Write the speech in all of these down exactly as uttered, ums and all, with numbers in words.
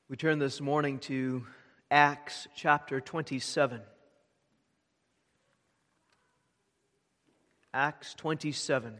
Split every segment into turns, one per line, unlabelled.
We turn this morning to Acts chapter twenty-seven. Acts twenty-seven.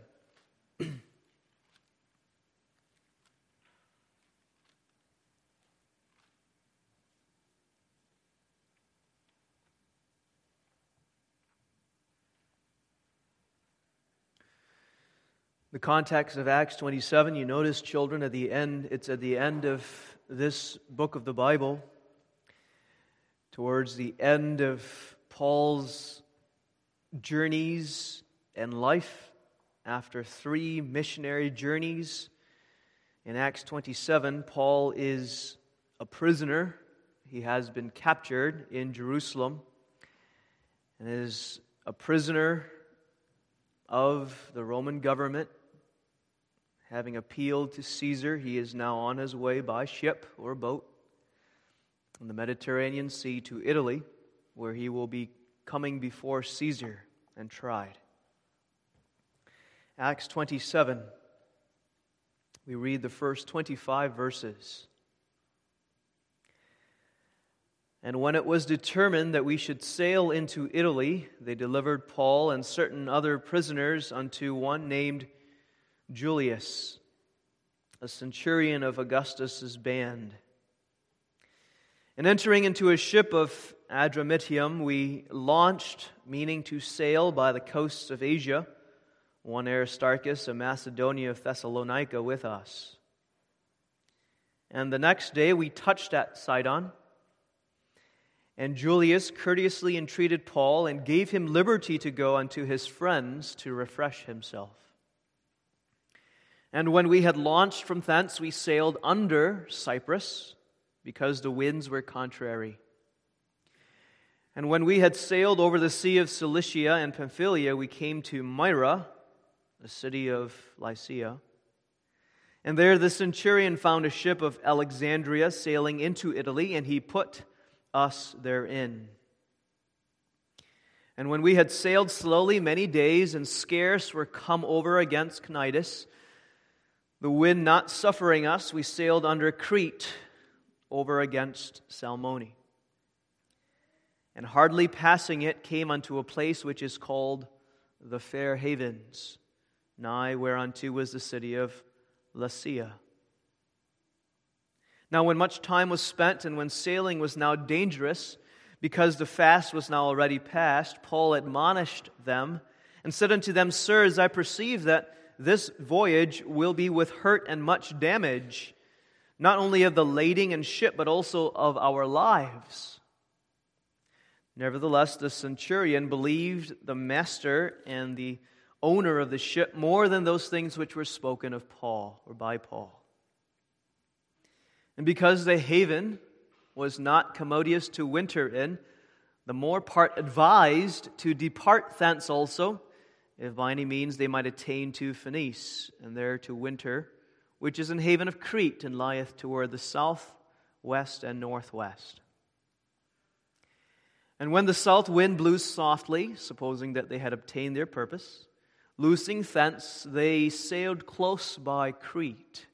The context of Acts twenty-seven, you notice, children, at the end, it's at the end of this book of the Bible, towards the end of Paul's journeys and life. After three missionary journeys, in Acts twenty-seven, Paul is a prisoner. He has been captured in Jerusalem and is a prisoner of the Roman government. Having appealed to Caesar, he is now on his way by ship or boat on the Mediterranean Sea to Italy, where he will be coming before Caesar and tried. Acts twenty-seven, we read the first twenty-five verses. And when it was determined that we should sail into Italy, they delivered Paul and certain other prisoners unto one named Julius, a centurion of Augustus's band. And entering into a ship of Adramyttium, we launched, meaning to sail by the coasts of Asia, one Aristarchus, a Macedonian of Thessalonica, with us. And the next day we touched at Sidon, and Julius courteously entreated Paul and gave him liberty to go unto his friends to refresh himself. And when we had launched from thence, we sailed under Cyprus, because the winds were contrary. And when we had sailed over the sea of Cilicia and Pamphylia, we came to Myra, the city of Lycia. And there the centurion found a ship of Alexandria sailing into Italy, and he put us therein. And when we had sailed slowly many days, and scarce were come over against Cnidus, the wind not suffering us, we sailed under Crete over against Salmone. And hardly passing it, came unto a place which is called the Fair Havens, nigh whereunto was the city of Lasea. Now when much time was spent, and when sailing was now dangerous, because the fast was now already past, Paul admonished them, and said unto them, Sirs, I perceive that this voyage will be with hurt and much damage, not only of the lading and ship, but also of our lives. Nevertheless, the centurion believed the master and the owner of the ship more than those things which were spoken of Paul, or by Paul. And because the haven was not commodious to winter in, the more part advised to depart thence also, if by any means they might attain to Phoenice, and there to winter, which is an haven of Crete, and lieth toward the south, west, and northwest. And when the south wind blew softly, supposing that they had obtained their purpose, loosing thence, they sailed close by Crete.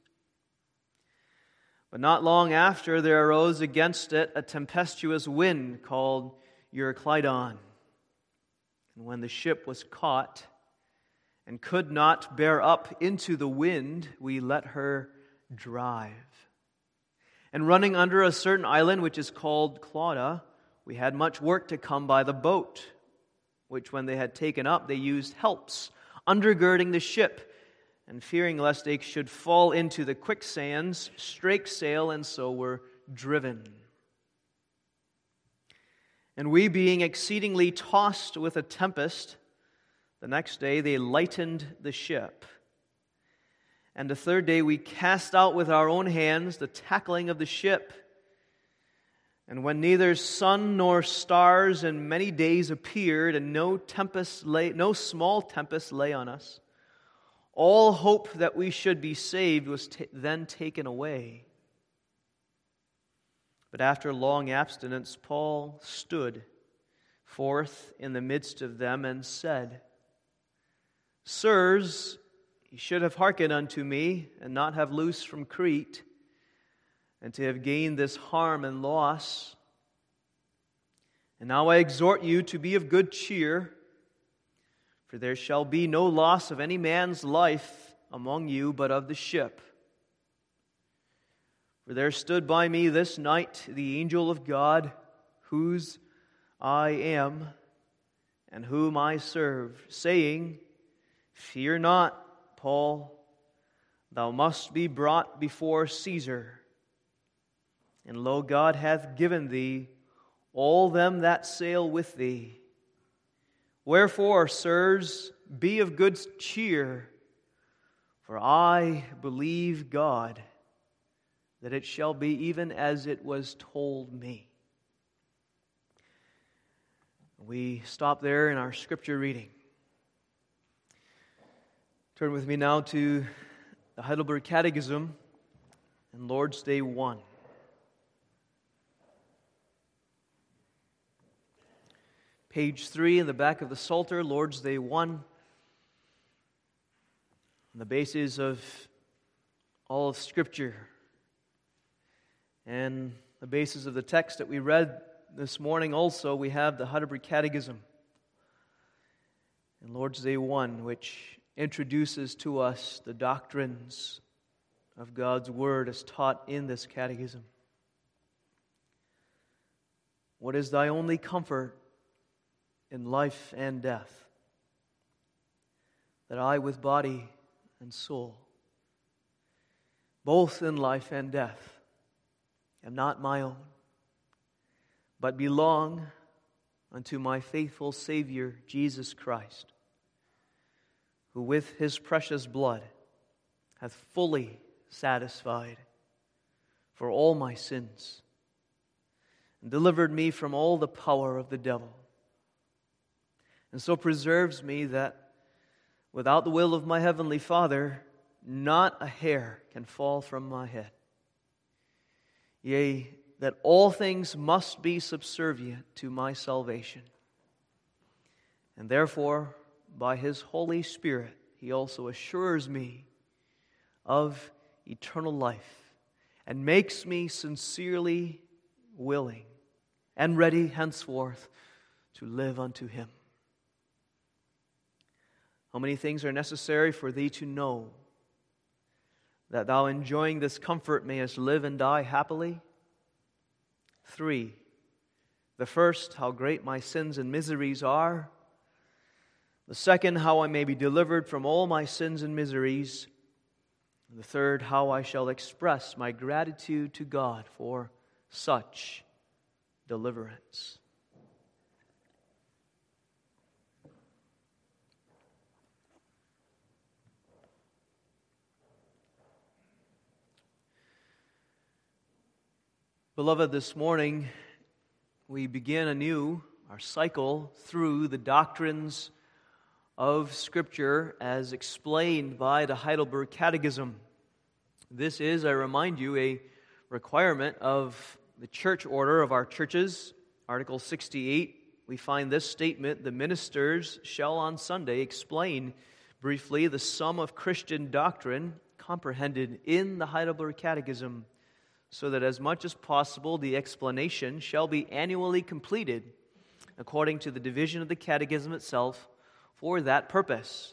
But not long after, there arose against it a tempestuous wind called Euroclydon. And when the ship was caught and could not bear up into the wind, we let her drive. And running under a certain island which is called Clauda, we had much work to come by the boat, which when they had taken up, they used helps, undergirding the ship, and fearing lest they should fall into the quicksands, strake sail, and so were driven. And we, being exceedingly tossed with a tempest, the next day they lightened the ship. And the third day we cast out with our own hands the tackling of the ship. And when neither sun nor stars in many days appeared, and no tempest lay, no small tempest lay on us, all hope that we should be saved was t- then taken away. But after long abstinence, Paul stood forth in the midst of them and said, Sirs, ye should have hearkened unto me, and not have loosed from Crete, and to have gained this harm and loss. And now I exhort you to be of good cheer, for there shall be no loss of any man's life among you, but of the ship. For there stood by me this night the angel of God, whose I am, and whom I serve, saying, Fear not, Paul, thou must be brought before Caesar. And lo, God hath given thee all them that sail with thee. Wherefore, sirs, be of good cheer, for I believe God, that it shall be even as it was told me. We stop there in our scripture reading. Turn with me now to the Heidelberg Catechism and Lord's Day one. Page three in the back of the Psalter, Lord's Day one. On the basis of all of Scripture and the basis of the text that we read this morning also, we have the Heidelberg Catechism and Lord's Day one, which introduces to us the doctrines of God's Word as taught in this catechism. What is thy only comfort in life and death? That I with body and soul, both in life and death, am not my own, but belong unto my faithful Savior, Jesus Christ, who with His precious blood hath fully satisfied for all my sins, and delivered me from all the power of the devil, and so preserves me that without the will of my heavenly Father, not a hair can fall from my head. Yea, that all things must be subservient to my salvation. And therefore, by His Holy Spirit, He also assures me of eternal life and makes me sincerely willing and ready henceforth to live unto Him. How many things are necessary for thee to know, that thou, enjoying this comfort, mayest live and die happily? Three. The first, how great my sins and miseries are. The second, how I may be delivered from all my sins and miseries. The third, how I shall express my gratitude to God for such deliverance. Beloved, this morning we begin anew our cycle through the doctrines of Scripture as explained by the Heidelberg Catechism. This is, I remind you, a requirement of the church order of our churches. Article sixty-eight, we find this statement: the ministers shall on Sunday explain briefly the sum of Christian doctrine comprehended in the Heidelberg Catechism, so that as much as possible the explanation shall be annually completed according to the division of the Catechism itself for that purpose.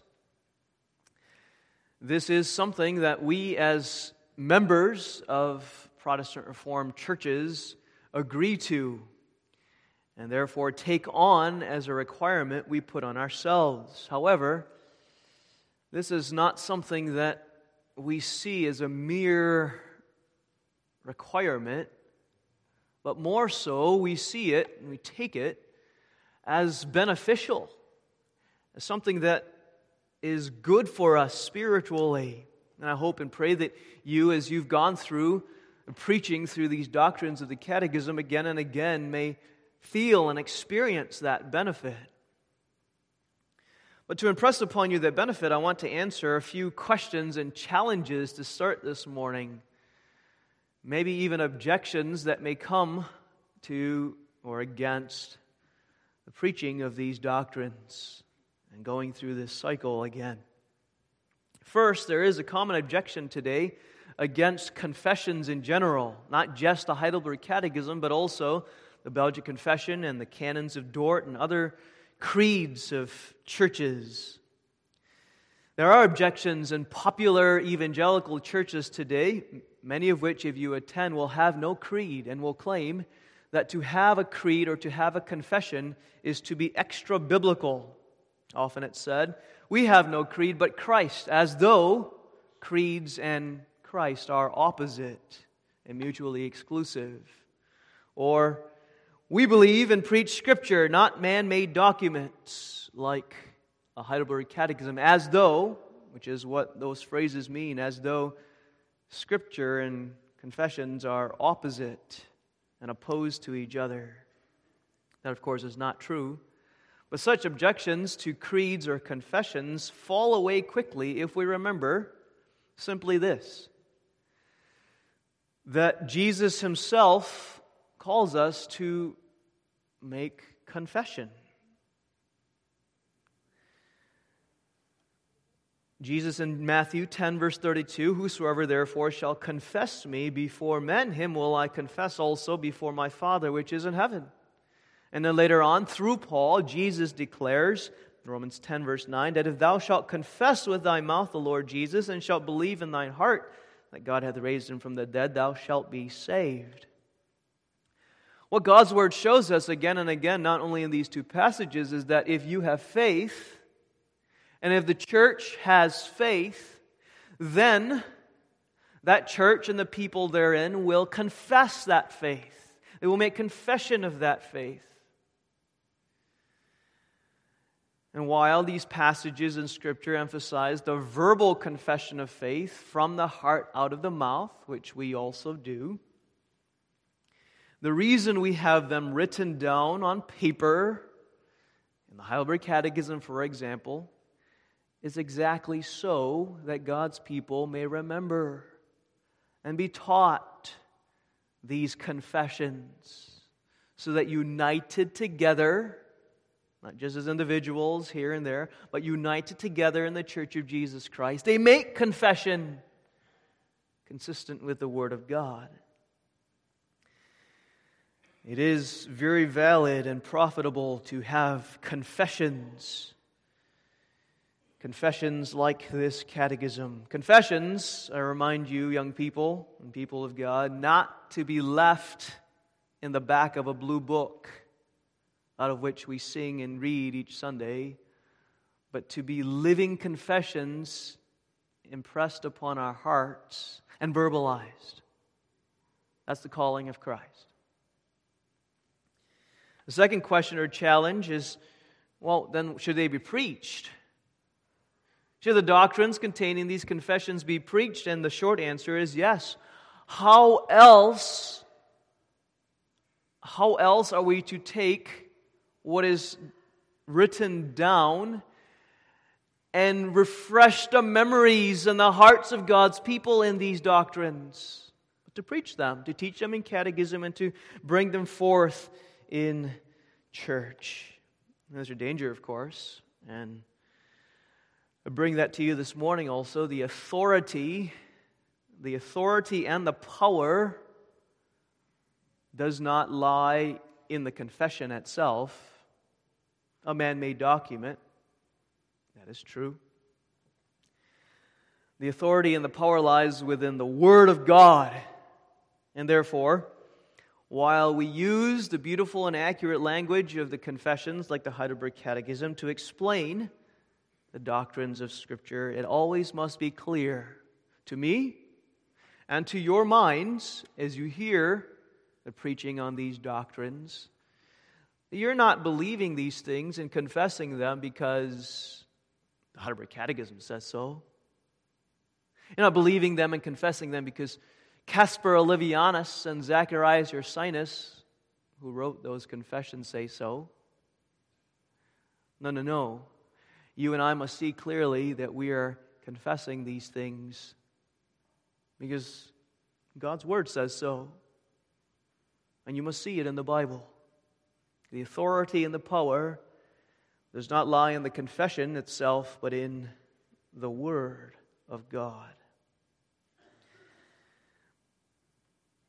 This is something that we as members of Protestant Reformed churches agree to, and therefore take on as a requirement we put on ourselves. However, this is not something that we see as a mere requirement, but more so we see it and we take it as beneficial, as something that is good for us spiritually. And I hope and pray that you, as you've gone through and preaching through these doctrines of the Catechism again and again, may feel and experience that benefit. But to impress upon you that benefit, I want to answer a few questions and challenges to start this morning. Maybe even objections that may come to or against the preaching of these doctrines and going through this cycle again. First, there is a common objection today against confessions in general, not just the Heidelberg Catechism, but also the Belgic Confession and the Canons of Dort and other creeds of churches. There are objections in popular evangelical churches today, many of which, if you attend, will have no creed and will claim that to have a creed or to have a confession is to be extra-biblical. Often it's said, we have no creed but Christ, as though creeds and Christ are opposite and mutually exclusive. Or, we believe and preach Scripture, not man-made documents like a Heidelberg Catechism, as though, which is what those phrases mean, as though Scripture and confessions are opposite and opposed to each other. That, of course, is not true. But such objections to creeds or confessions fall away quickly if we remember simply this, that Jesus Himself calls us to make confession. Jesus in Matthew ten, verse thirty-two, "Whosoever therefore shall confess me before men, him will I confess also before my Father which is in heaven." And then later on, through Paul, Jesus declares, in Romans ten, verse nine, that if thou shalt confess with thy mouth the Lord Jesus, and shalt believe in thine heart that God hath raised him from the dead, thou shalt be saved. What God's Word shows us again and again, not only in these two passages, is that if you have faith, and if the church has faith, then that church and the people therein will confess that faith. They will make confession of that faith. And while these passages in Scripture emphasize the verbal confession of faith from the heart out of the mouth, which we also do, the reason we have them written down on paper, in the Heidelberg Catechism, for example, is exactly so that God's people may remember and be taught these confessions, so that united together, not just as individuals here and there, but united together in the Church of Jesus Christ, they make confession consistent with the Word of God. It is very valid and profitable to have confessions. Confessions like this catechism. Confessions, I remind you, young people and people of God, not to be left in the back of a blue book out of which we sing and read each Sunday, but to be living confessions impressed upon our hearts and verbalized. That's the calling of Christ. The second question or challenge is, well, then should they be preached? Should the doctrines containing these confessions be preached? And the short answer is yes. How else, how else are we to take what is written down and refresh the memories and the hearts of God's people in these doctrines? To preach them, to teach them in catechism, and to bring them forth in church. There's a danger, of course, and I bring that to you this morning also. The authority, the authority and the power does not lie in the confession itself, a man-made document. That is true. The authority and the power lies within the Word of God. And therefore, while we use the beautiful and accurate language of the confessions, like the Heidelberg Catechism, to explain the doctrines of Scripture, it always must be clear to me and to your minds as you hear the preaching on these doctrines. You're not believing these things and confessing them because the Heidelberg Catechism says so. You're not believing them and confessing them because Caspar Olevianus and Zacharias Ursinus, who wrote those confessions, say so. No, no, no. You and I must see clearly that we are confessing these things because God's Word says so. And you must see it in the Bible. The authority and the power does not lie in the confession itself, but in the Word of God.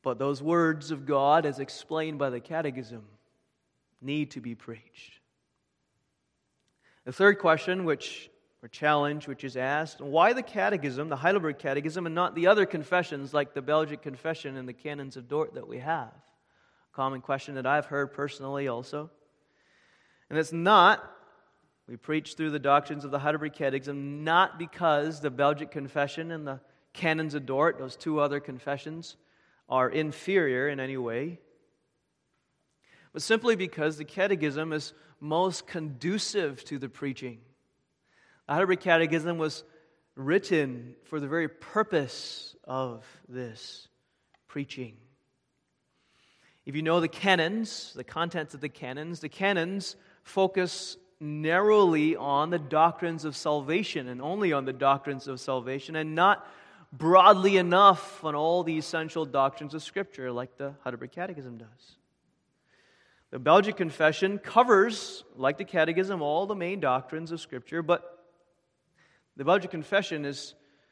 But those words of God, as explained by the Catechism, need to be preached. The third question, which or challenge, which is asked, why the Catechism, the Heidelberg Catechism, and not the other confessions like the Belgic Confession and the Canons of Dort that we have? A common question that I've heard personally also. And it's not, we preach through the doctrines of the Heidelberg Catechism, not because the Belgic Confession and the Canons of Dort, those two other confessions, are inferior in any way, but simply because the Catechism is most conducive to the preaching. The Heidelberg Catechism was written for the very purpose of this preaching. If you know the canons, the contents of the canons, the canons focus narrowly on the doctrines of salvation and only on the doctrines of salvation, and not broadly enough on all the essential doctrines of Scripture like the Heidelberg Catechism does. The Belgic Confession covers, like the Catechism, all the main doctrines of Scripture, but the Belgic Confession is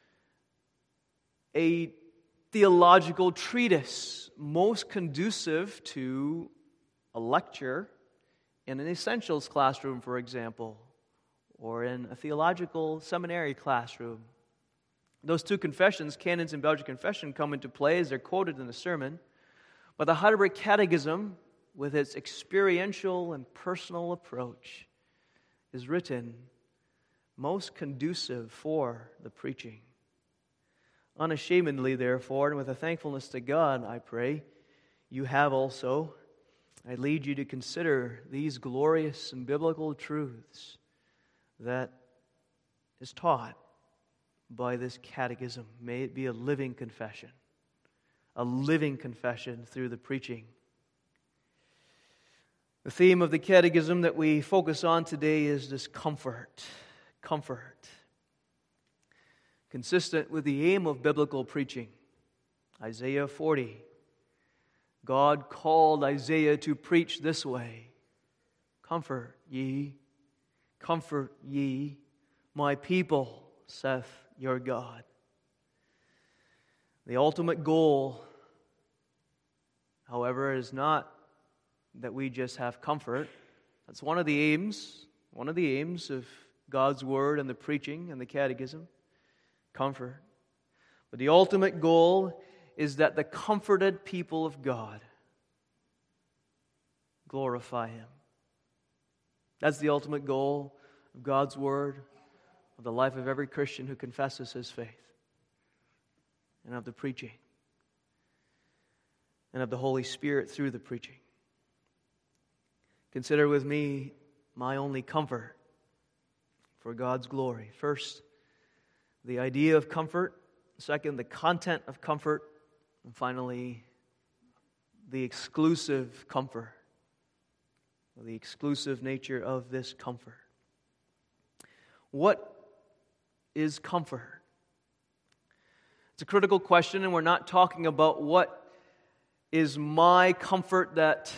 a theological treatise most conducive to a lecture in an essentials classroom, for example, or in a theological seminary classroom. Those two confessions, Canons and Belgic Confession, come into play as they're quoted in the sermon, but the Heidelberg Catechism, with its experiential and personal approach, is written most conducive for the preaching. Unashamedly, therefore, and with a thankfulness to God, I pray, you have also, I lead you to consider these glorious and biblical truths that is taught by this catechism. May it be a living confession, a living confession through the preaching. The theme of the catechism that we focus on today is this comfort. Comfort. Consistent with the aim of biblical preaching. Isaiah forty. God called Isaiah to preach this way. Comfort ye, comfort ye, my people, saith your God. The ultimate goal, however, is not that we just have comfort. That's one of the aims, one of the aims of God's Word and the preaching and the catechism. Comfort. But the ultimate goal is that the comforted people of God glorify Him. That's the ultimate goal of God's Word, of the life of every Christian who confesses his faith, and of the preaching, and of the Holy Spirit through the preaching. Consider with me my only comfort for God's glory. First, the idea of comfort. Second, the content of comfort. And finally, the exclusive comfort, the exclusive nature of this comfort. What is comfort? It's a critical question, and we're not talking about what is my comfort that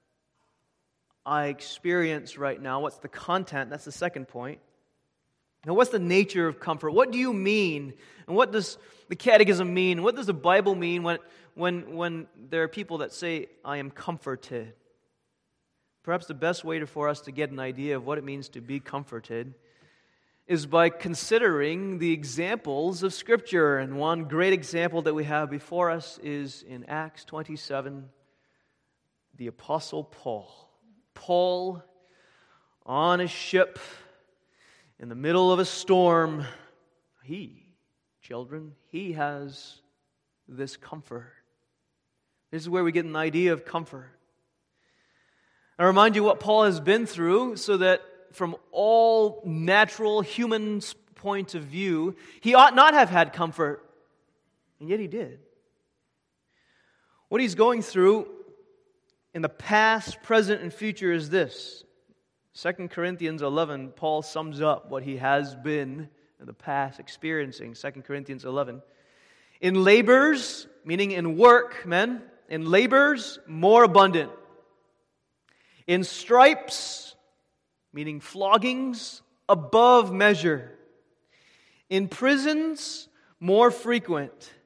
I experience right now. What's the content? That's the second point. Now, what's the nature of comfort? What do you mean? And what does the Catechism mean? What does the Bible mean when, when, when there are people that say, I am comforted? Perhaps the best way to, for us to get an idea of what it means to be comforted is by considering the examples of Scripture. And one great example that we have before us is in Acts twenty-seven, the Apostle Paul. Paul on a ship in the middle of a storm. He, children, he has this comfort. This is where we get an idea of comfort. I remind you what Paul has been through so that from all natural human point of view, he ought not have had comfort, and yet he did. What he's going through in the past, present, and future is this. Second Corinthians eleven, Paul sums up what he has been in the past experiencing. Second Corinthians eleven. In labors, meaning in work, men, in labors, more abundant. In stripes, meaning floggings, above measure. In prisons, more frequent.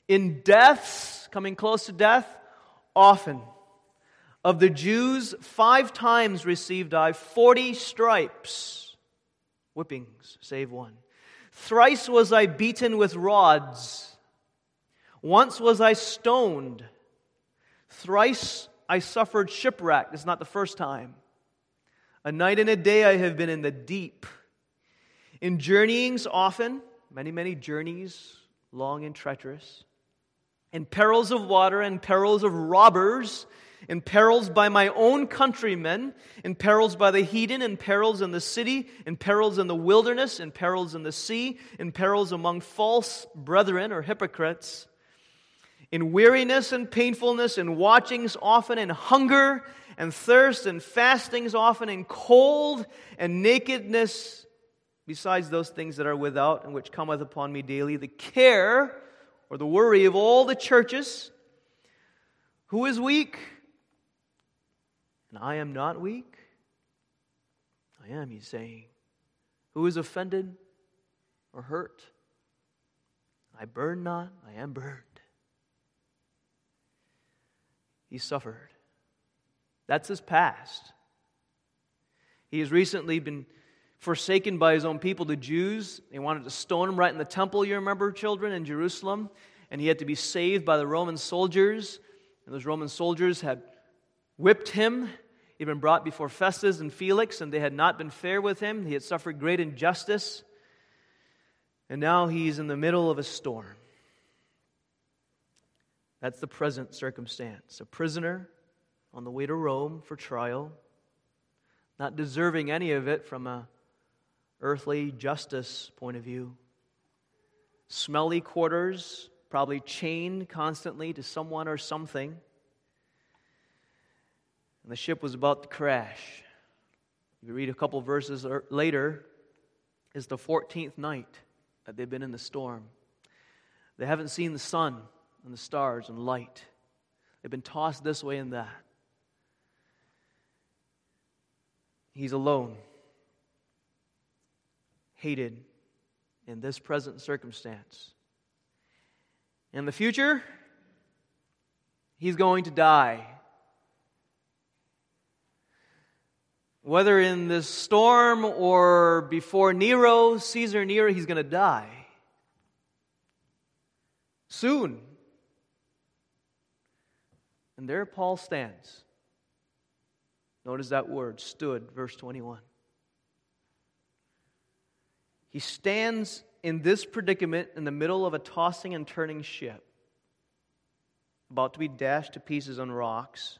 In deaths, coming close to death, often. Of the Jews, five times received I forty stripes, whippings, save one. Thrice was I beaten with rods. Once was I stoned. Thrice I suffered shipwreck. This is not the first time. A night and a day I have been in the deep. In journeyings often, many, many journeys, long and treacherous. In perils of water and perils of robbers, in perils by my own countrymen, in perils by the heathen, in perils in the city, in perils in the wilderness, in perils in the sea, in perils among false brethren or hypocrites, in weariness and painfulness, in watchings often, in hunger and thirst, and fastings often, in cold and nakedness, besides those things that are without, and which cometh upon me daily, the care or the worry of all the churches. Who is weak? And I am not weak? I am, he's saying. Who is offended or hurt? I burn not, I am burned. He suffered. That's his past. He has recently been forsaken by his own people, the Jews. They wanted to stone him right in the temple, you remember, children, in Jerusalem. And he had to be saved by the Roman soldiers. And those Roman soldiers had whipped him. He'd been brought before Festus and Felix, and they had not been fair with him. He had suffered great injustice. And now he's in the middle of a storm. That's the present circumstance. A prisoner on the way to Rome for trial, not deserving any of it from an earthly justice point of view. Smelly quarters, probably chained constantly to someone or something. And the ship was about to crash. If you read a couple verses later, it's the fourteenth night that they've been in the storm. They haven't seen the sun and the stars and light. They've been tossed this way and that. He's alone, hated in this present circumstance. In the future, he's going to die. Whether in this storm or before Nero, Caesar Nero, he's going to die. Soon. And there Paul stands. Notice that word, stood, verse twenty-one. He stands in this predicament in the middle of a tossing and turning ship, about to be dashed to pieces on rocks.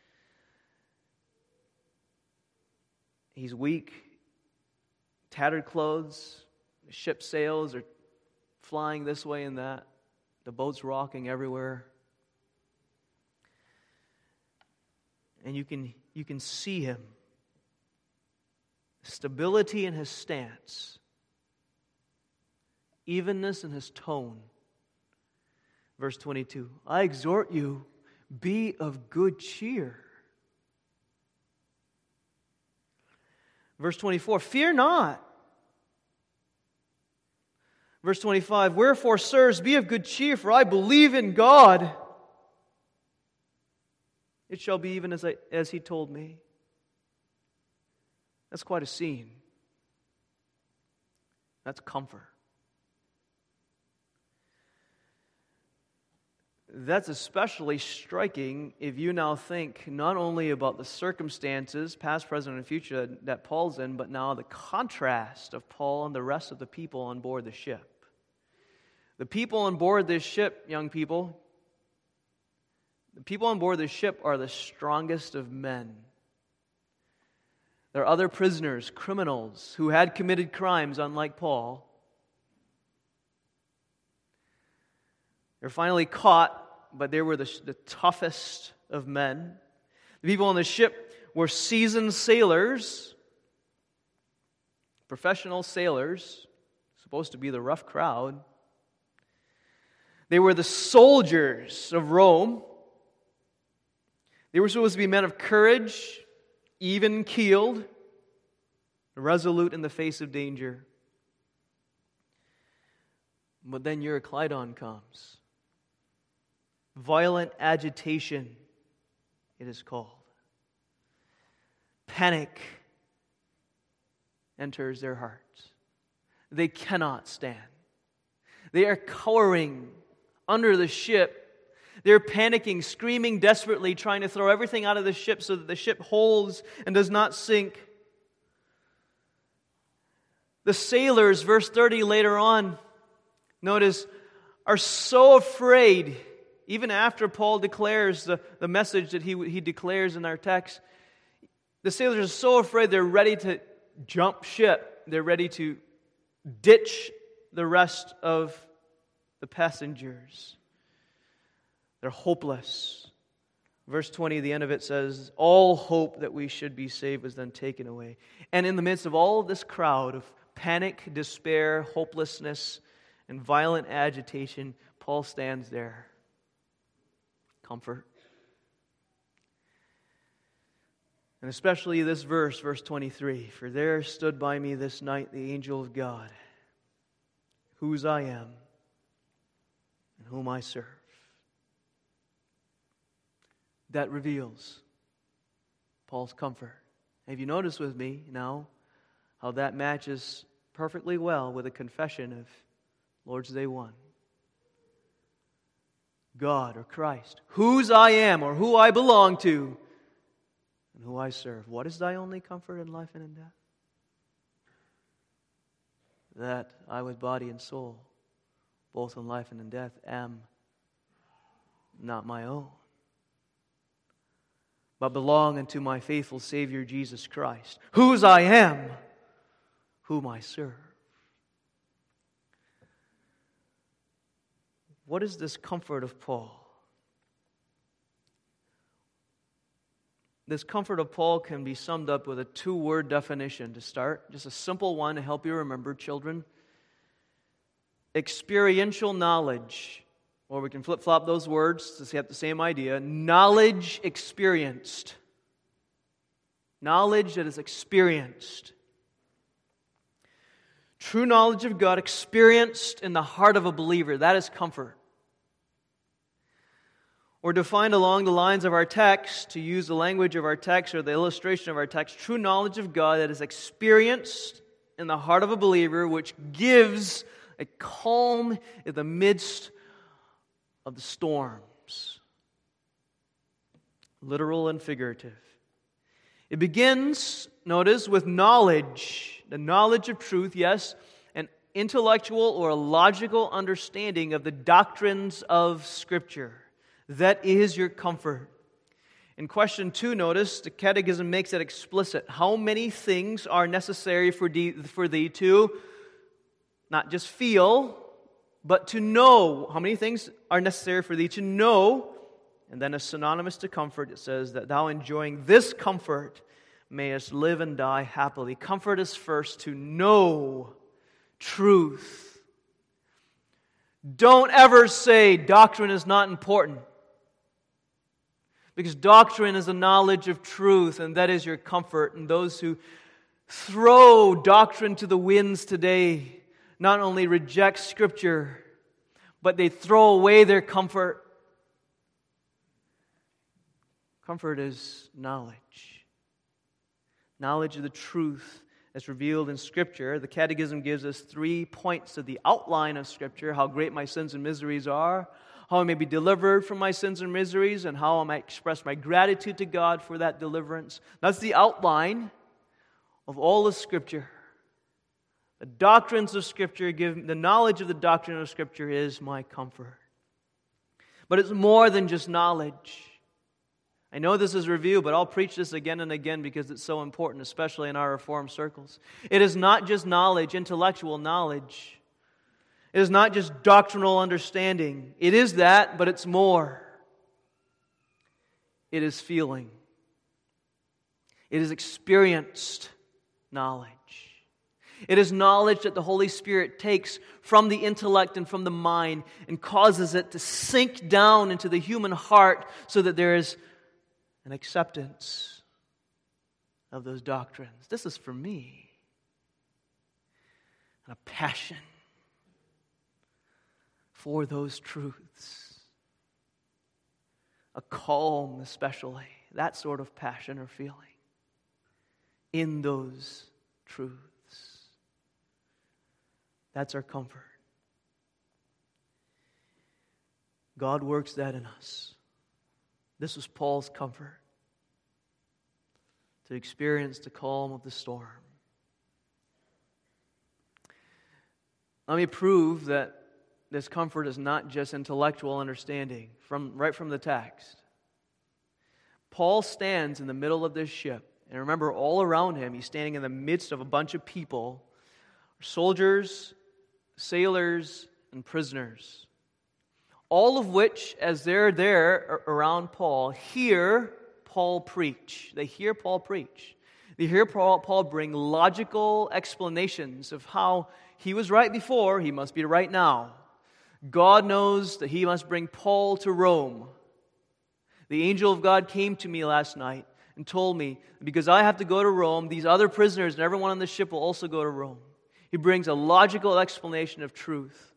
He's weak, tattered clothes, the ship sails are flying this way and that, the boat's rocking everywhere. And you can you can see him. Stability in his stance. Evenness in his tone. Verse twenty-two, I exhort you, be of good cheer. Verse twenty-four, fear not. Verse twenty-five, wherefore, sirs, be of good cheer, for I believe in God. It shall be even as, I, as he told me. That's quite a scene. That's comfort. That's especially striking if you now think not only about the circumstances, past, present, and future, that Paul's in, but now the contrast of Paul and the rest of the people on board the ship. The people on board this ship, young people, the people on board this ship are the strongest of men. There are other prisoners, criminals, who had committed crimes unlike Paul. They're finally caught, but they were the, the toughest of men. The people on the ship were seasoned sailors, professional sailors, supposed to be the rough crowd. They were the soldiers of Rome. They were supposed to be men of courage, even-keeled, resolute in the face of danger. But then Euroclydon comes. Violent agitation, it is called. Panic enters their hearts. They cannot stand. They are cowering under the ship. They're panicking, screaming desperately, trying to throw everything out of the ship so that the ship holds and does not sink. The sailors, verse thirty later on, notice, are so afraid, even after Paul declares the, the message that he, he declares in our text. The sailors are so afraid they're ready to jump ship. They're ready to ditch the rest of the passengers. They're hopeless. Verse twenty, the end of it says, all hope that we should be saved was then taken away. And in the midst of all this crowd of panic, despair, hopelessness, and violent agitation, Paul stands there. Comfort. And especially this verse, verse twenty-three, for there stood by me this night the angel of God, whose I am and whom I serve. That reveals Paul's comfort. Have you noticed with me now how that matches perfectly well with a confession of Lord's Day one? God or Christ, whose I am or who I belong to and who I serve. What is thy only comfort in life and in death? That I with body and soul, both in life and in death, am not my own, but belong unto my faithful Savior Jesus Christ, whose I am, whom I serve. What is this comfort of Paul? This comfort of Paul can be summed up with a two-word definition to start. Just a simple one to help you remember, children. Experiential knowledge. Or we can flip-flop those words to have the same idea. Knowledge experienced. Knowledge that is experienced. True knowledge of God experienced in the heart of a believer. That is comfort. Or defined along the lines of our text, to use the language of our text or the illustration of our text, true knowledge of God that is experienced in the heart of a believer, which gives a calm in the midst of the storms. Literal and figurative. It begins, notice, with knowledge. The knowledge of truth, yes, an intellectual or a logical understanding of the doctrines of Scripture. That is your comfort. In question two, notice, the Catechism makes it explicit. How many things are necessary for thee, for thee to not just feel, but to know? How many things are necessary for thee to know? And then as synonymous to comfort, it says that thou enjoying this comfort mayest live and die happily. Comfort is first to know truth. Don't ever say doctrine is not important. Because doctrine is a knowledge of truth, and that is your comfort. And those who throw doctrine to the winds today not only reject Scripture, but they throw away their comfort. Comfort is knowledge. Knowledge of the truth as revealed in Scripture. The Catechism gives us three points of the outline of Scripture: how great my sins and miseries are, how I may be delivered from my sins and miseries, and how I might express my gratitude to God for that deliverance. That's the outline of all of Scripture. The doctrines of Scripture give, the knowledge of the doctrine of Scripture is my comfort. But it's more than just knowledge. I know this is review, but I'll preach this again and again because it's so important, especially in our Reformed circles. It is not just knowledge, intellectual knowledge. It is not just doctrinal understanding. It is that, but it's more. It is feeling. It is experienced knowledge. It is knowledge that the Holy Spirit takes from the intellect and from the mind and causes it to sink down into the human heart so that there is an acceptance of those doctrines. This is for me. And a passion for those truths. a calm especially, that sort of passion or feeling in those truths. That's our comfort. God works that in us. This was Paul's comfort, to experience the calm of the storm. Let me prove that this comfort is not just intellectual understanding, from right from the text. Paul stands in the middle of this ship, and remember, all around him, he's standing in the midst of a bunch of people, soldiers, sailors, and prisoners, all of which, as they're there around Paul, hear Paul preach. They hear Paul preach. They hear Paul, Paul bring logical explanations of how he was right before, he must be right now. God knows that he must bring Paul to Rome. The angel of God came to me last night and told me, because I have to go to Rome, these other prisoners and everyone on the ship will also go to Rome. He brings a logical explanation of truth.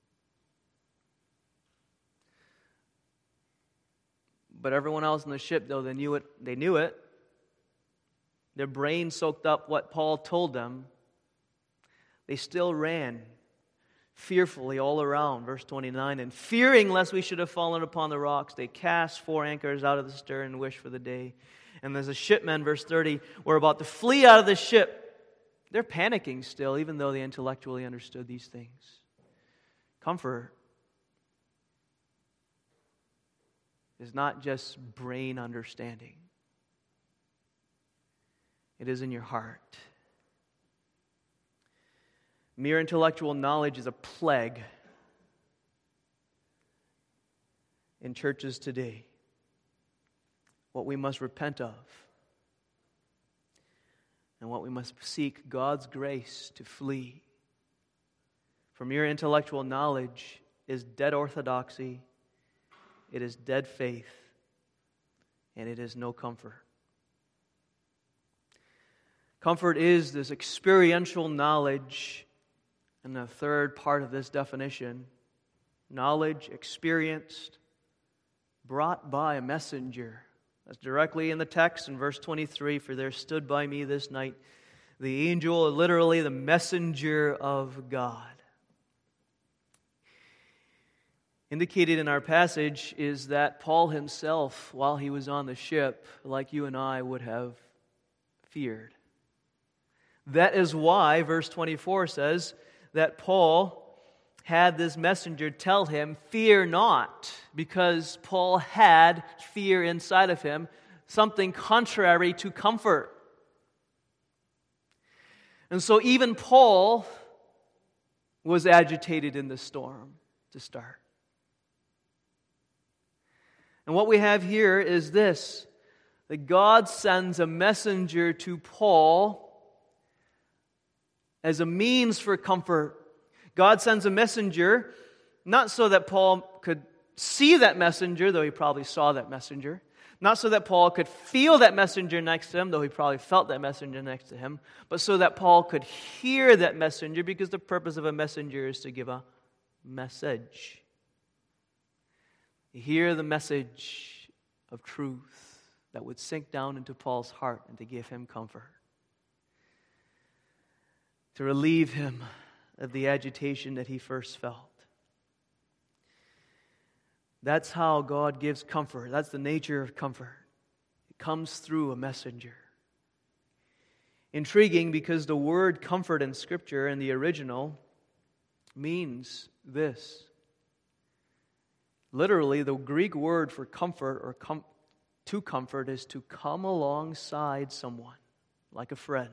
But everyone else on the ship, though they knew it, they knew it. Their brain soaked up what Paul told them. They still ran fearfully all around, verse twenty-nine, and fearing lest we should have fallen upon the rocks, they cast four anchors out of the stern and wished for the day. And as the shipmen, verse thirty, were about to flee out of the ship, they're panicking still, even though they intellectually understood these things. Comfort is not just brain understanding. It is in your heart. Mere intellectual knowledge is a plague in churches today. What we must repent of, and what we must seek God's grace to flee. For mere intellectual knowledge is dead orthodoxy, it is dead faith, and it is no comfort. Comfort is this experiential knowledge. And the third part of this definition, knowledge experienced, brought by a messenger. That's directly in the text in verse twenty-three, for there stood by me this night the angel, literally the messenger of God. Indicated in our passage is that Paul himself, while he was on the ship, like you and I would have feared. That is why verse twenty-four says that Paul had this messenger tell him, fear not, because Paul had fear inside of him, something contrary to comfort. And so even Paul was agitated in the storm to start. And what we have here is this, that God sends a messenger to Paul as a means for comfort. God sends a messenger, not so that Paul could see that messenger, though he probably saw that messenger. Not so that Paul could feel that messenger next to him, though he probably felt that messenger next to him. But so that Paul could hear that messenger, because the purpose of a messenger is to give a message. Hear the message of truth that would sink down into Paul's heart and to give him comfort. To relieve him of the agitation that he first felt. That's how God gives comfort. That's the nature of comfort. It comes through a messenger. Intriguing, because the word comfort in Scripture in the original means this. Literally, the Greek word for comfort or com- to comfort is to come alongside someone, like a friend.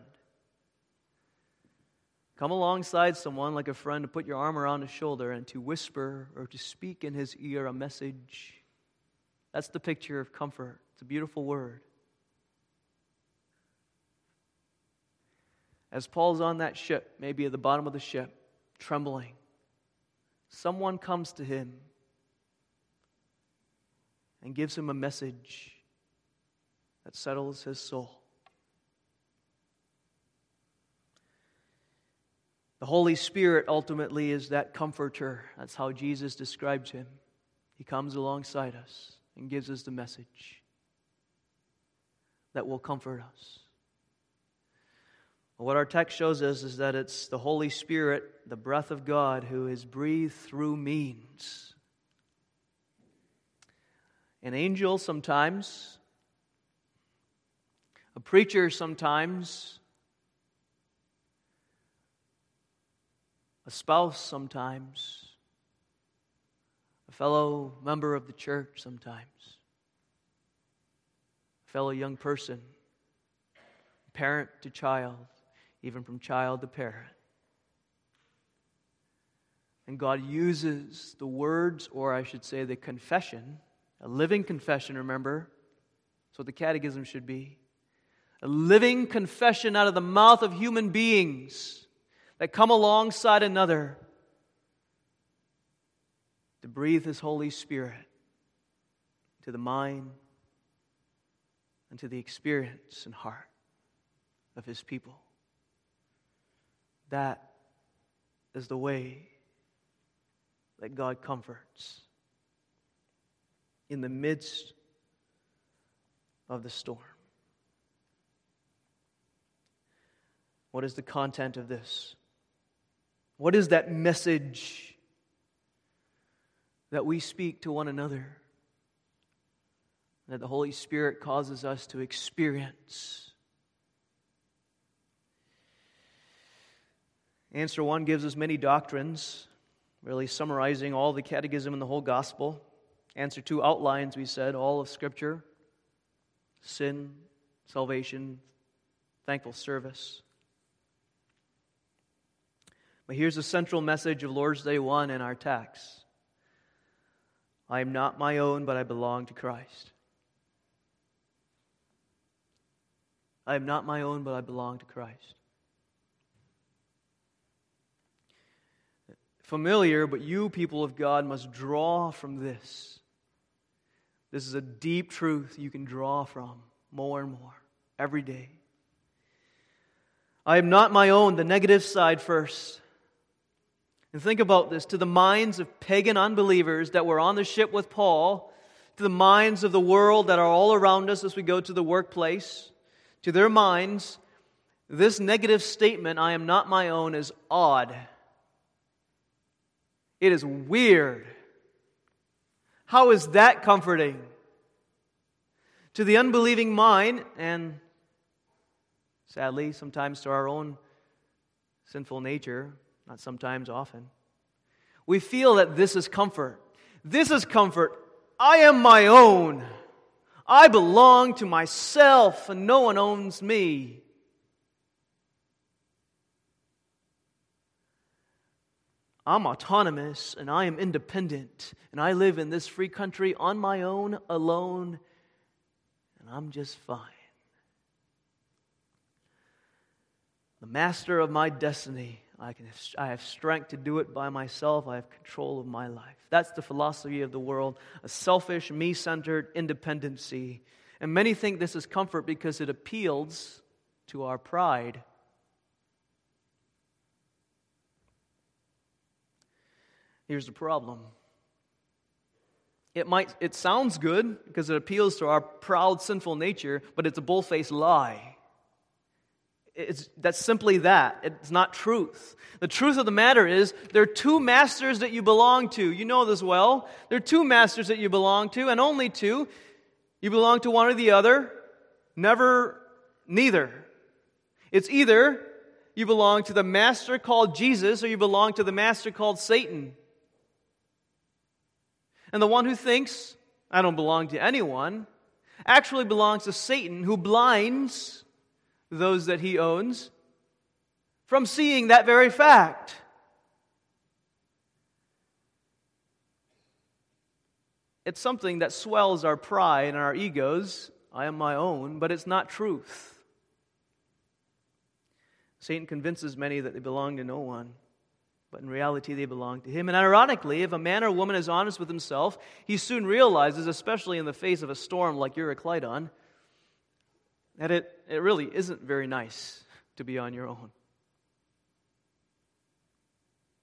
Come alongside someone like a friend, to put your arm around his shoulder and to whisper or to speak in his ear a message. That's the picture of comfort. It's a beautiful word. As Paul's on that ship, maybe at the bottom of the ship, trembling, someone comes to him and gives him a message that settles his soul. The Holy Spirit ultimately is that comforter. That's how Jesus describes him. He comes alongside us and gives us the message that will comfort us. What our text shows us is that it's the Holy Spirit, the breath of God, who is breathed through means. An angel sometimes, a preacher sometimes, a spouse sometimes, a fellow member of the church sometimes, a fellow young person, parent to child, even from child to parent. And God uses the words, or I should say the confession, a living confession, remember? That's what the catechism should be. A living confession out of the mouth of human beings that come alongside another to breathe His Holy Spirit to the mind and to the experience and heart of His people. That is the way that God comforts in the midst of the storm. What is the content of this? What is that message that we speak to one another, that the Holy Spirit causes us to experience? Answer one gives us many doctrines, really summarizing all the catechism and the whole gospel. Answer two outlines, we said, all of Scripture: sin, salvation, thankful service. But here's the central message of Lord's Day one in our text. I am not my own, but I belong to Christ. I am not my own, but I belong to Christ. Familiar, but you, people of God, must draw from this. This is a deep truth you can draw from more and more every day. I am not my own, the negative side first. And think about this, to the minds of pagan unbelievers that were on the ship with Paul, to the minds of the world that are all around us as we go to the workplace, to their minds, this negative statement, I am not my own, is odd. It is weird. How is that comforting? To the unbelieving mind, and sadly, sometimes to our own sinful nature, not sometimes, often, we feel that this is comfort. This is comfort. I am my own. I belong to myself, and no one owns me. I'm autonomous, and I am independent, and I live in this free country on my own, alone, and I'm just fine. The master of my destiny. I can. I have strength to do it by myself. I have control of my life. That's the philosophy of the world, a selfish, me-centered independency. And many think this is comfort because it appeals to our pride. Here's the problem. It might, it sounds good because it appeals to our proud, sinful nature, but it's a bull-faced lie. It's, that's simply that. It's not truth. The truth of the matter is there are two masters that you belong to. You know this well. There are two masters that you belong to, and only two. You belong to one or the other, never neither. It's either you belong to the master called Jesus or you belong to the master called Satan. And the one who thinks, I don't belong to anyone, actually belongs to Satan, who blinds those that he owns from seeing that very fact. It's something that swells our pride and our egos. I am my own, but it's not truth. Satan convinces many that they belong to no one, but in reality they belong to him. And ironically, if a man or woman is honest with himself, he soon realizes, especially in the face of a storm like Euroclydon, that it, it really isn't very nice to be on your own.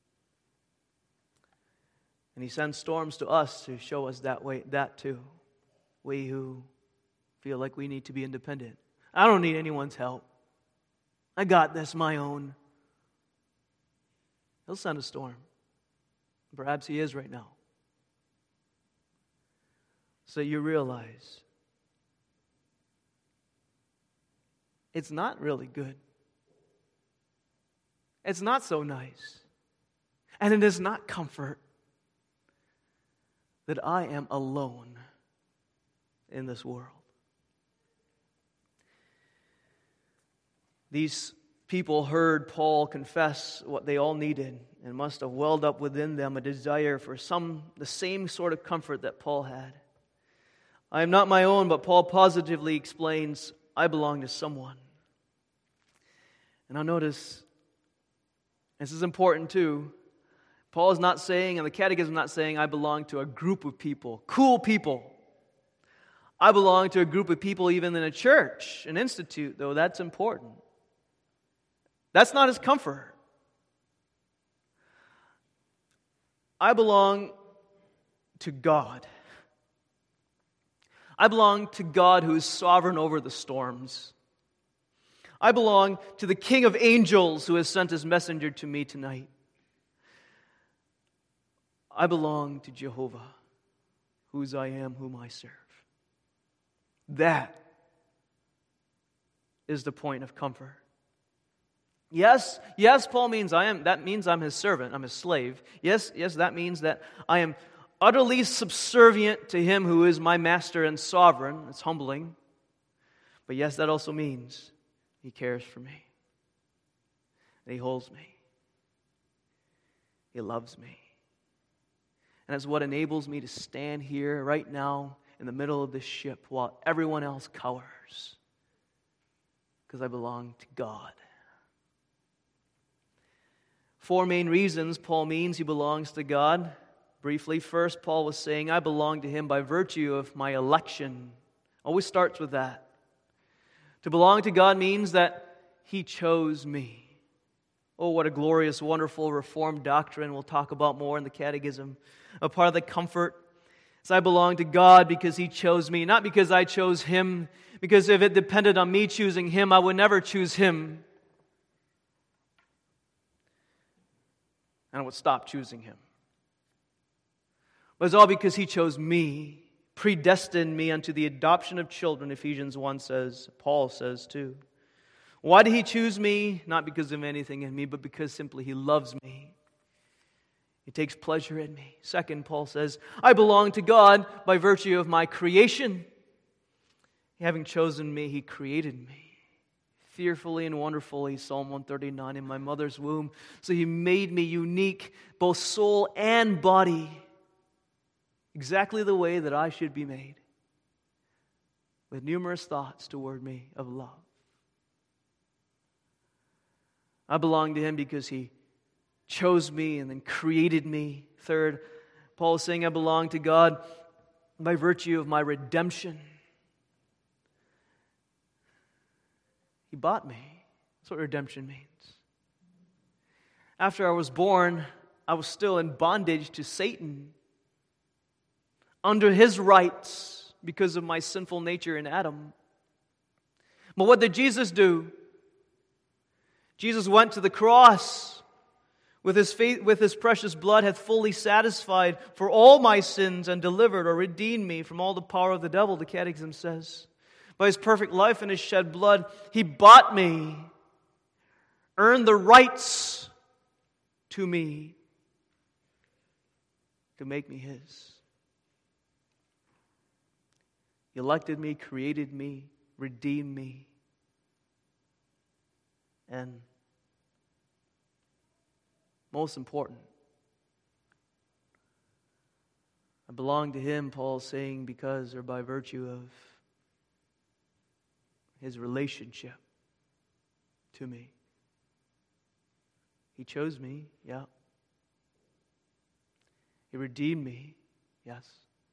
And he sends storms to us to show us that way, that too. We who feel like we need to be independent. I don't need anyone's help. I got this, my own. He'll send a storm. Perhaps He is right now. So you realize it's not really good. It's not so nice. And it is not comfort that I am alone in this world. These people heard Paul confess what they all needed and must have welled up within them a desire for some the same sort of comfort that Paul had. I am not my own, but Paul positively explains, I belong to someone. And I'll notice, this is important too, Paul is not saying, and the Catechism is not saying, I belong to a group of people, cool people. I belong to a group of people even in a church, an institute, though that's important. That's not his comfort. I belong to God. I belong to God who is sovereign over the storms. I belong to the King of angels who has sent his messenger to me tonight. I belong to Jehovah, whose I am, whom I serve. That is the point of comfort. Yes, yes, Paul means I am, that means I'm his servant, I'm his slave. Yes, yes, that means that I am utterly subservient to him who is my master and sovereign. It's humbling. But yes, that also means he cares for me. And he holds me. He loves me. And it's what enables me to stand here right now in the middle of this ship while everyone else cowers. Because I belong to God. Four main reasons Paul means he belongs to God. Briefly, first, Paul was saying, I belong to him by virtue of my election. Always starts with that. To belong to God means that he chose me. Oh, what a glorious, wonderful Reformed doctrine we'll talk about more in the Catechism. A part of the comfort is I belong to God because he chose me, not because I chose him, because if it depended on me choosing him, I would never choose him. And I would stop choosing him. But it's all because he chose me, predestined me unto the adoption of children, Ephesians one says, Paul says too. Why did he choose me? Not because of anything in me, but because simply he loves me. He takes pleasure in me. Second, Paul says, I belong to God by virtue of my creation. Having chosen me, he created me. Fearfully and wonderfully, Psalm one thirty-nine, in my mother's womb. So he made me unique, both soul and body. Exactly the way that I should be made. With numerous thoughts toward me of love. I belong to him because he chose me and then created me. Third, Paul is saying I belong to God by virtue of my redemption. He bought me. That's what redemption means. After I was born, I was still in bondage to Satan, under his rights because of my sinful nature in Adam. But what did Jesus do? Jesus went to the cross. With his faith, with his precious blood hath fully satisfied for all my sins and delivered or redeemed me from all the power of the devil, the Catechism says. By his perfect life and his shed blood, he bought me, earned the rights to me to make me his. He elected me, created me, redeemed me, and most important, I belong to him, Paul is saying, because or by virtue of his relationship to me. He chose me, yeah. He redeemed me, yes.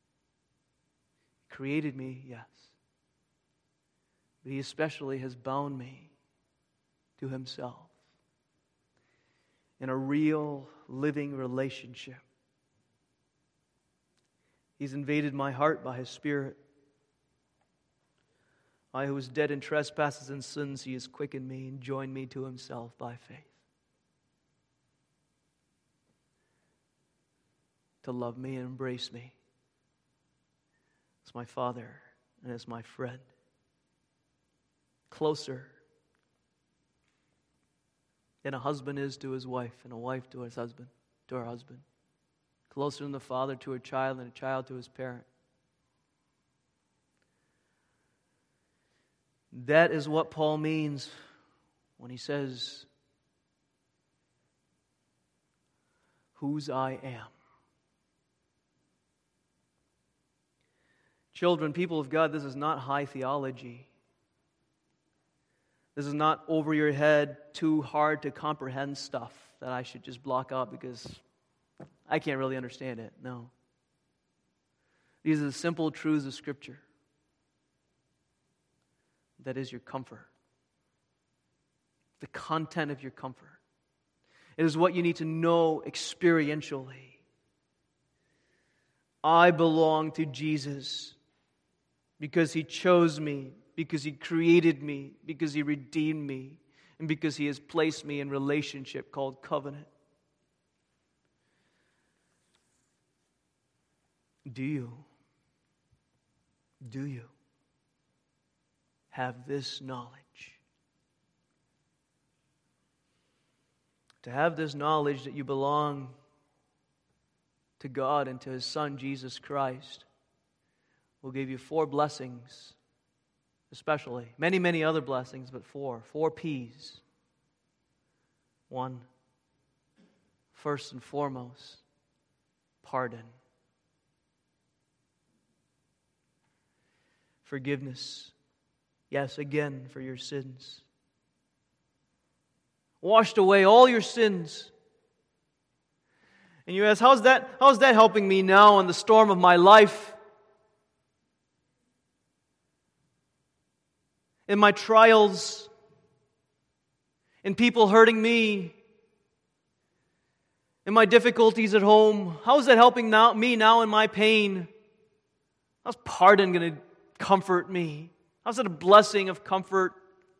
He created me, yes. But he especially has bound me to himself in a real, living relationship. He's invaded my heart by his Spirit. I who was dead in trespasses and sins, He has quickened me and joined me to Himself by faith. To love me and embrace me as my Father and as my friend. Closer than a husband is to his wife and a wife to his husband, to her husband. Closer than the father to a child and a child to his parent. That is what Paul means when he says, whose I am. Children, people of God, this is not high theology. This is not over your head, too hard to comprehend stuff that I should just block out because I can't really understand it. No. These are the simple truths of Scripture. That is your comfort. The content of your comfort. It is what you need to know experientially. I belong to Jesus because He chose me, because He created me, because He redeemed me, and because He has placed me in relationship called covenant. Do you? Do you have this knowledge? To have this knowledge that you belong to God and to His Son, Jesus Christ, will give you four blessings, especially. Many, many other blessings, but four. Four P's. One, first and foremost, pardon. Forgiveness. Yes, again, for your sins. Washed away all your sins. And you ask, how's that, how's that helping me now in the storm of my life? In my trials? In people hurting me? In my difficulties at home? How is that helping now, me now in my pain? How's pardon going to comfort me? How's it a blessing of comfort?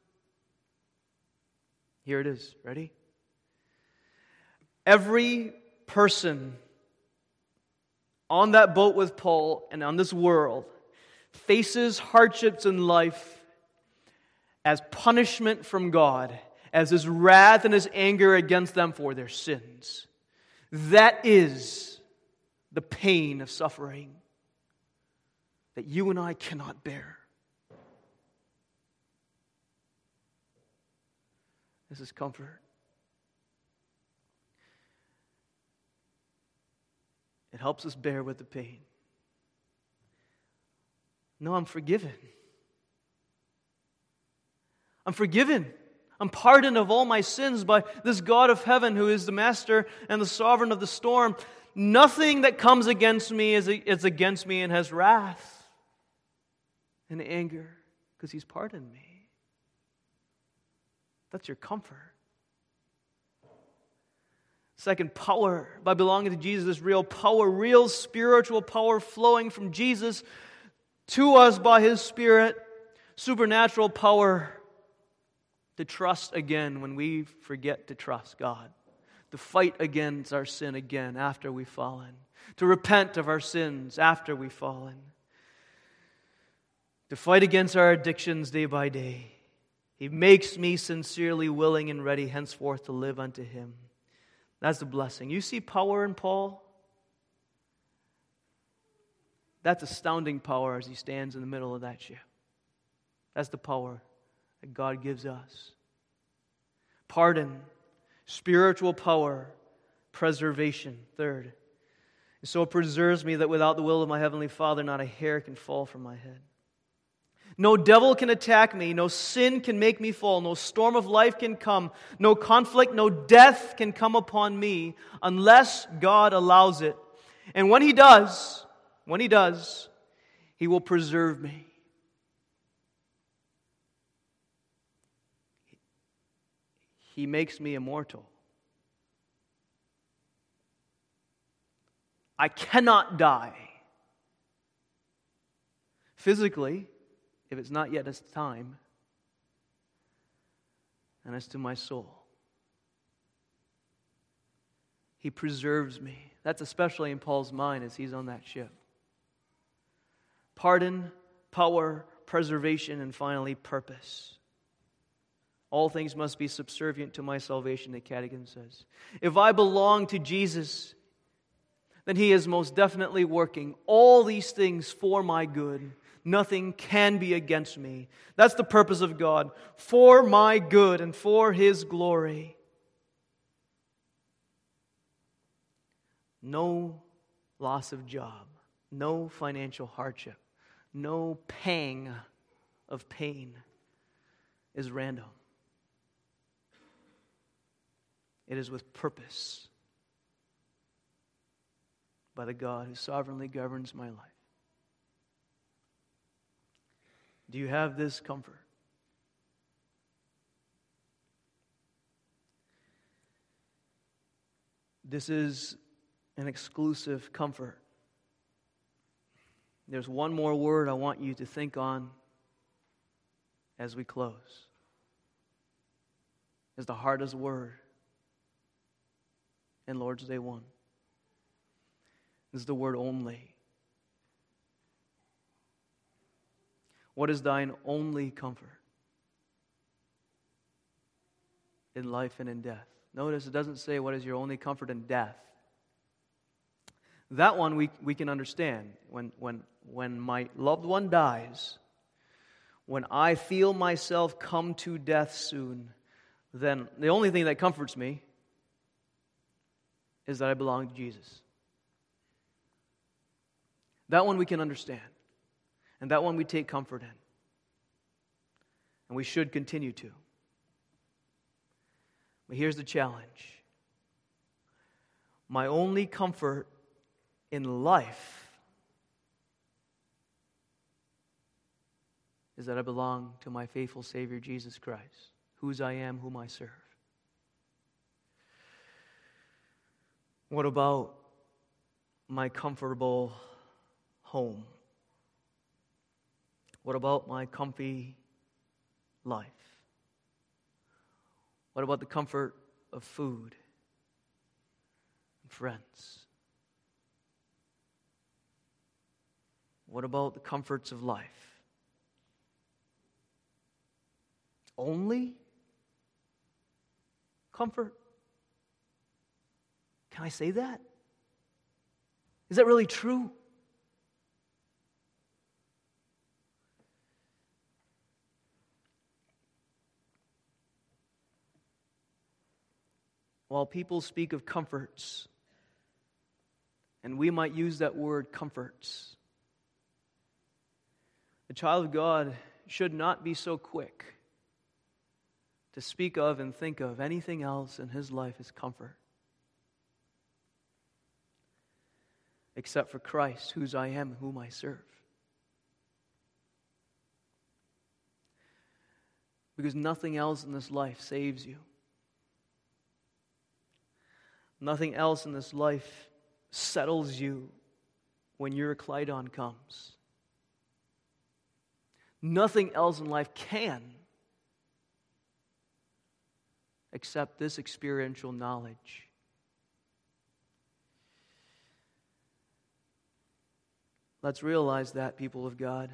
Here it is. Ready? Every person on that boat with Paul and on this world faces hardships in life as punishment from God, as His wrath and His anger against them for their sins. That is the pain of suffering that you and I cannot bear. This is comfort. It helps us bear with the pain. No, I'm forgiven. I'm forgiven. I'm pardoned of all my sins by this God of heaven who is the master and the sovereign of the storm. Nothing that comes against me is, is against me and has wrath and anger because He's pardoned me. That's your comfort. Second, power. By belonging to Jesus, there's real power, real spiritual power flowing from Jesus to us by His Spirit. Supernatural power to trust again when we forget to trust God. To fight against our sin again after we've fallen. To repent of our sins after we've fallen. To fight against our addictions day by day. He makes me sincerely willing and ready henceforth to live unto Him. That's the blessing. You see power in Paul? That's astounding power as he stands in the middle of that ship. That's the power that God gives us. Pardon, spiritual power, preservation. Third, and so it preserves me that without the will of my heavenly Father, not a hair can fall from my head. No devil can attack me. No sin can make me fall. No storm of life can come. No conflict, no death can come upon me unless God allows it. And when He does, when He does, He will preserve me. He makes me immortal. I cannot die. Physically, if it's not yet its time, and as to my soul. He preserves me. That's especially in Paul's mind as he's on that ship. Pardon, power, preservation, and finally purpose. All things must be subservient to my salvation, the Catechism says. If I belong to Jesus, then He is most definitely working all these things for my good. Nothing can be against me. That's the purpose of God, for my good and for His glory. No loss of job, no financial hardship, no pang of pain is random. It is with purpose by the God who sovereignly governs my life. Do you have this comfort? This is an exclusive comfort. There's one more word I want you to think on as we close. It's the hardest word in Lord's Day one. This is the word only. What is thine only comfort in life and in death? Notice it doesn't say what is your only comfort in death. That one we, we can understand. When, when, when my loved one dies, when I feel myself come to death soon, then the only thing that comforts me is that I belong to Jesus. That one we can understand. And that one we take comfort in. And we should continue to. But here's the challenge. My only comfort in life is that I belong to my faithful Savior, Jesus Christ, whose I am, whom I serve. What about my comfortable home? What about my comfy life? What about the comfort of food and friends? What about the comforts of life? Only comfort? Can I say that? Is that really true? While people speak of comforts, and we might use that word comforts, the child of God should not be so quick to speak of and think of anything else in his life as comfort, except for Christ, whose I am, whom I serve. Because nothing else in this life saves you. Nothing else in this life settles you when your Euroclydon comes. Nothing else in life can except this experiential knowledge. Let's realize that, people of God.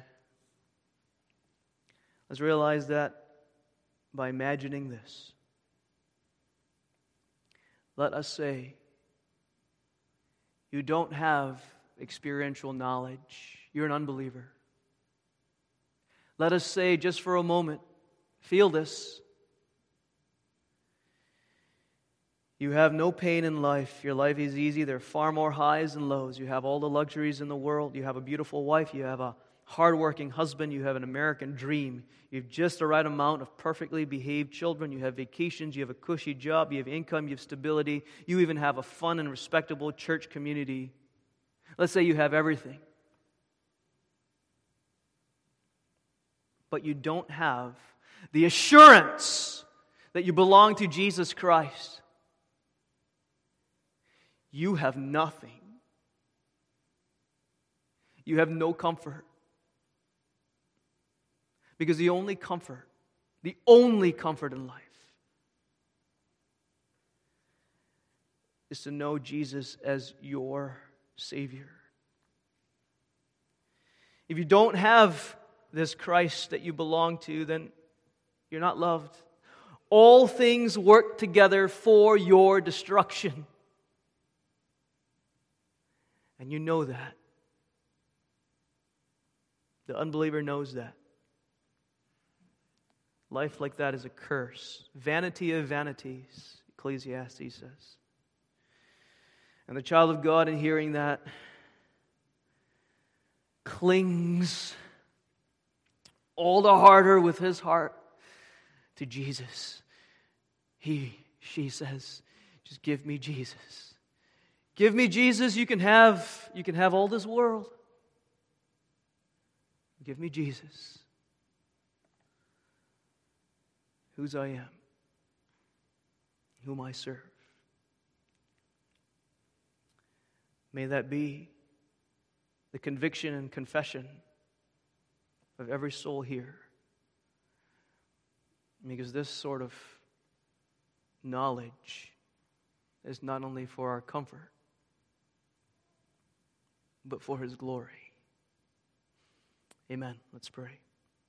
Let's realize that by imagining this. Let us say, you don't have experiential knowledge. You're an unbeliever. Let us say, just for a moment, feel this. You have no pain in life. Your life is easy. There are far more highs and lows. You have all the luxuries in the world. You have a beautiful wife. You have a hardworking husband. You have an American dream. You have just the right amount of perfectly behaved children. You have vacations. You have a cushy job. You have income. You have stability. You even have a fun and respectable church community. Let's say you have everything. But you don't have the assurance that you belong to Jesus Christ. You have nothing. You have no comfort. Because the only comfort, the only comfort in life is to know Jesus as your Savior. If you don't have this Christ that you belong to, then you're not loved. All things work together for your destruction. And you know that. The unbeliever knows that. Life like that is a curse. Vanity of vanities, Ecclesiastes says. And the child of God, in hearing that, clings all the harder with his heart to Jesus. He, she says, just give me Jesus. Give me Jesus, you can have, you can have all this world. Give me Jesus, whose I am, whom I serve. May that be the conviction and confession of every soul here. Because this sort of knowledge is not only for our comfort, but for His glory. Amen. Let's pray.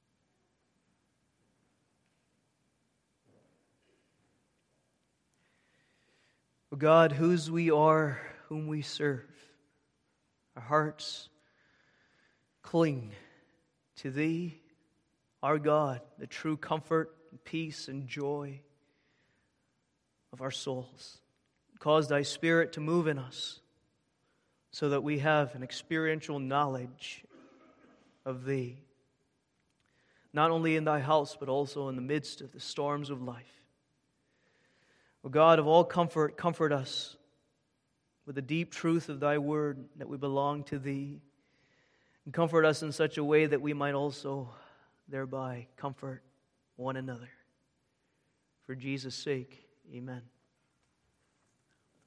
O God, whose we are, whom we serve, our hearts cling to Thee, our God, the true comfort, and peace, and joy of our souls. Cause Thy Spirit to move in us so that we have an experiential knowledge of Thee, not only in Thy house, but also in the midst of the storms of life. O God of all comfort, comfort us with the deep truth of Thy word that we belong to Thee, and comfort us in such a way that we might also thereby comfort one another. For Jesus' sake, amen.